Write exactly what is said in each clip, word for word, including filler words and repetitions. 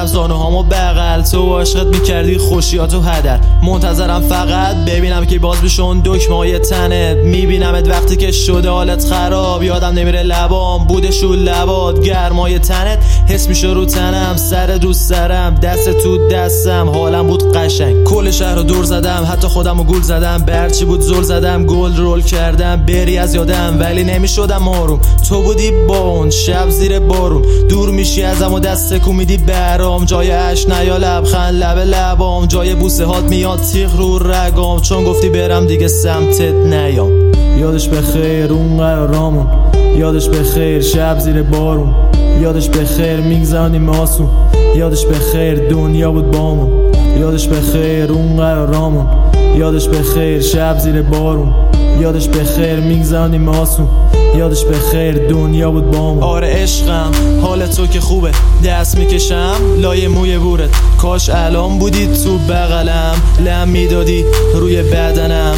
میکردم زانوهامو بغل، تو عشقت میکردی خوشیاتو هدر. منتظرم فقط ببینم که باز بشون دکمه‌های تنت. میبینمت وقتی که شده حالت خراب، یادم نمیره لبام بوده شو لبات. گرمای تنت حس میشه رو تنم، سر رو سرم، دست تو دستم، حالم بود قشنگ. کل شهر رو دور زدم، حتی خودم رو گول زدم، برچی بود زل زدم، گل رول کردم، بری از یادم ولی نمیشدم آروم. تو بودی با اون شب زیر بارون، دور میشی ازم و دست تکون میدی برام. جای اش نیا لبخند لب لبام، جای بوسه هات میاد تیغ رو رگام، چون گفتی برم دیگه سمتت نیام. یادش بخیر اون قرارامون، یادش بخیر شب زیر بارون، یادش بخیر میگذرونیم آسون، یادش بخیر دنیا بود بامون. یادش بخیر اون قرارامون، یادش بخیر شب زیر بارون، یادش بخیر میگذرونیم آسون، یادش بخیر دنیا بود بامون. آره عشقم حال تو که خوبه، دست میکشم لای موی بورت، کاش الان بودی تو بغلم، لم میدادی روی بدنم.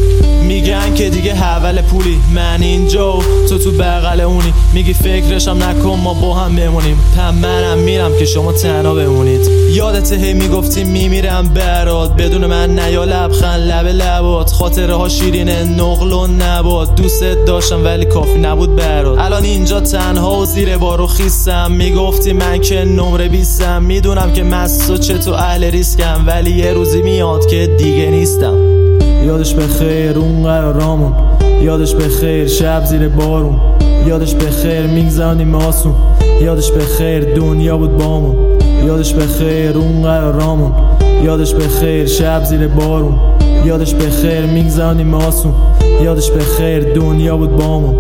میگن که دیگه حول پولی، من اینجا و تو تو بغل اونی، میگی فکرشم نکن ما با هم بمونیم، پم منم میرم که شما تنها بمونید. یادت هی میگفتی میمیرم برات، بدون من نیا لبخند لب لبات، خاطره ها شیرینه نقل و نبات، دوستت داشتم ولی کافی نبود برات. الان اینجا تنها و زیر بار و خیسم، میگفتی من که نمره بیستم، میدونم که مست و چه تو اهل ریسکم، ولی یه روزی میاد که دیگه نیستم. یادش بخیر اون قرارامون، یادش بخیر شب زیر بارون، یادش بخیر میگذرونیم آسون، یادش بخیر دنیا بود بامون. یادش بخیر اون قرارامون، یادش بخیر شب زیر بارون، یادش بخیر میگذرونیم آسون، یادش بخیر دنیا بود بامون.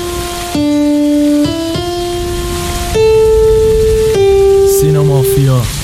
سینا مافیا.